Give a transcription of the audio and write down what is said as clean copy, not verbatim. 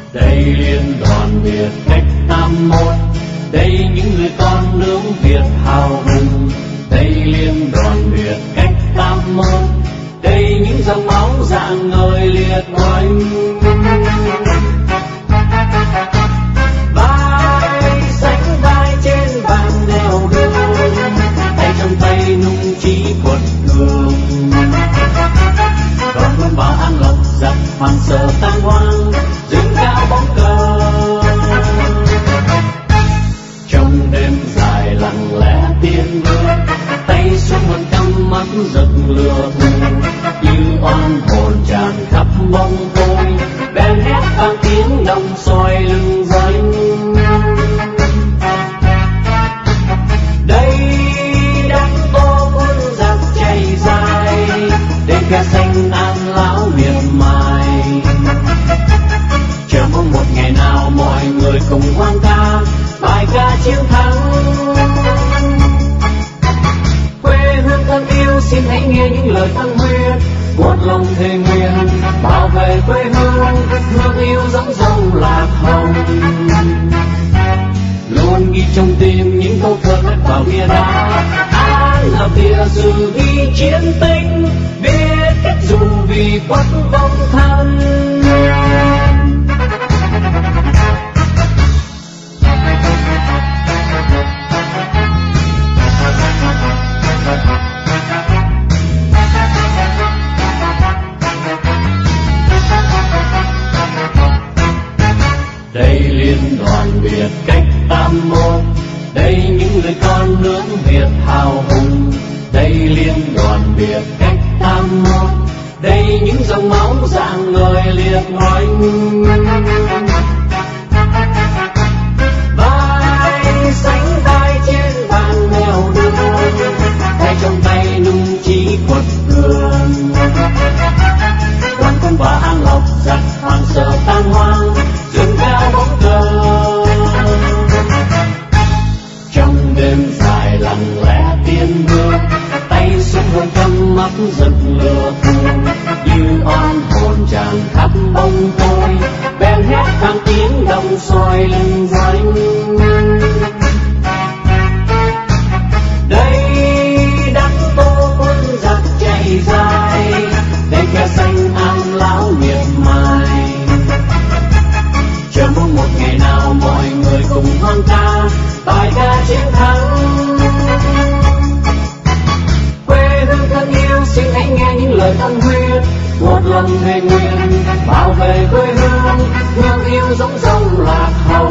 Đây liên đoàn Việt cách 81, đây những người con nước Việt hào hùng. Đây liên đoàn Việt cách 81, đây những dòng máu rạng ngời liệt oanh. Vai sánh vai trên vàng nẻo đường, tay trong tay nung chí quật cường. Đoàn quân vào An Lộc giặc hoàng sở tan hoang, dương cao bóng cờ. Trong đêm dài lặng lẽ tiến bước, tay xuống hồn căm mắt rực lửa thù. Như oan hồn tràn khắp bóng tối, bèn hét vang tiếng đồng soi lưng danh. Đây đám tô quân giặc chạy dài, đêm khe xanh An Lão miệt mài. Chờ mong một ngày nào mọi người cùng hoan ca bài ca chiến thắng. Quê hương thân yêu xin hãy nghe những lời thăng huyết, một lòng thề nguyện bảo vệ quê hương, thương yêu dõng dông lạc hồng. Luôn ghi trong tim những câu thơ khắc vào bia đá, An là bia dự ghi chiến tích, biết cách dù vì quất vong thân. Đây liên đoàn Việt cách 81, đây những người con nước Việt hào hùng. Đây liên đoàn Việt cách 81, đây những dòng máu rạng ngời liệt oanh. Vai sánh vai trên vàng nẻo đường, tay trong tay nung chí quật cường. Đoàn quân vào An Lộc giặc hoàng sở tan hoang, dương cao bóng cờ. Trong đêm dài lặng lẽ tiến bước, tay xuống hồn căm mắt rực lửa thù. Như oan hồn tràn khắp bóng tối, bèn hét vang tiếng đồng soi lưng danh. Đây đám tô quân giặc chạy dài, đây khe xanh An Lão miệt mài. Chờ mong một ngày nào mọi người cùng hoan ca bài ca chiến thắng. Quê hương thân yêu xin hãy nghe những lời thăng huyết, một lòng thề nguyện bảo vệ quê hương, thương yêu dõng dông lạc hồng.